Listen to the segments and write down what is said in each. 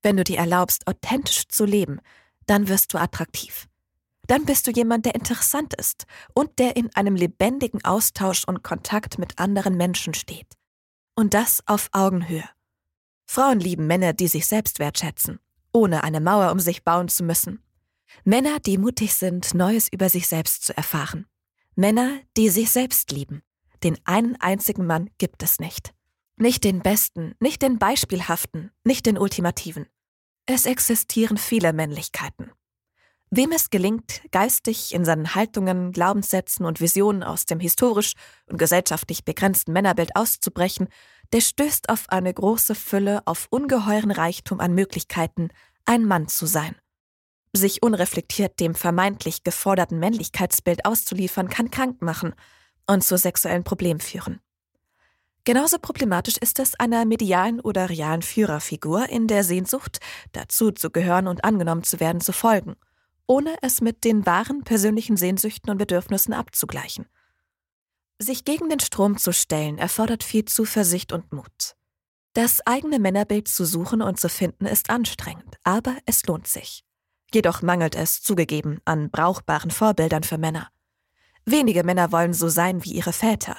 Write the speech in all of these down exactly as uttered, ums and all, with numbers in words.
Wenn du dir erlaubst, authentisch zu leben, dann wirst du attraktiv. Dann bist du jemand, der interessant ist und der in einem lebendigen Austausch und Kontakt mit anderen Menschen steht. Und das auf Augenhöhe. Frauen lieben Männer, die sich selbst wertschätzen, ohne eine Mauer um sich bauen zu müssen. Männer, die mutig sind, Neues über sich selbst zu erfahren. Männer, die sich selbst lieben. Den einen einzigen Mann gibt es nicht. Nicht den Besten, nicht den Beispielhaften, nicht den Ultimativen. Es existieren viele Männlichkeiten. Wem es gelingt, geistig in seinen Haltungen, Glaubenssätzen und Visionen aus dem historisch und gesellschaftlich begrenzten Männerbild auszubrechen, der stößt auf eine große Fülle, auf ungeheuren Reichtum an Möglichkeiten, ein Mann zu sein. Sich unreflektiert dem vermeintlich geforderten Männlichkeitsbild auszuliefern, kann krank machen und zu sexuellen Problemen führen. Genauso problematisch ist es, einer medialen oder realen Führerfigur in der Sehnsucht, dazu zu gehören und angenommen zu werden, zu folgen, ohne es mit den wahren persönlichen Sehnsüchten und Bedürfnissen abzugleichen. Sich gegen den Strom zu stellen, erfordert viel Zuversicht und Mut. Das eigene Männerbild zu suchen und zu finden, ist anstrengend, aber es lohnt sich. Jedoch mangelt es, zugegeben, an brauchbaren Vorbildern für Männer. Wenige Männer wollen so sein wie ihre Väter.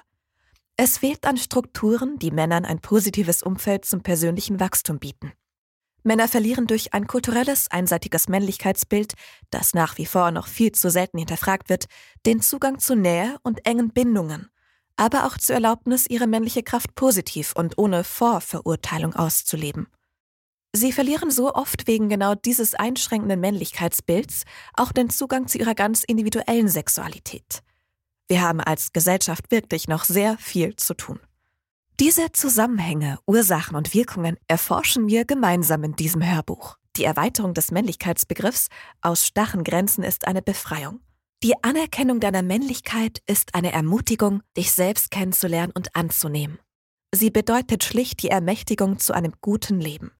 Es fehlt an Strukturen, die Männern ein positives Umfeld zum persönlichen Wachstum bieten. Männer verlieren durch ein kulturelles, einseitiges Männlichkeitsbild, das nach wie vor noch viel zu selten hinterfragt wird, den Zugang zu Nähe und engen Bindungen, aber auch zur Erlaubnis, ihre männliche Kraft positiv und ohne Vorverurteilung auszuleben. Sie verlieren so oft wegen genau dieses einschränkenden Männlichkeitsbilds auch den Zugang zu ihrer ganz individuellen Sexualität. Wir haben als Gesellschaft wirklich noch sehr viel zu tun. Diese Zusammenhänge, Ursachen und Wirkungen erforschen wir gemeinsam in diesem Hörbuch. Die Erweiterung des Männlichkeitsbegriffs aus starren Grenzen ist eine Befreiung. Die Anerkennung deiner Männlichkeit ist eine Ermutigung, dich selbst kennenzulernen und anzunehmen. Sie bedeutet schlicht die Ermächtigung zu einem guten Leben.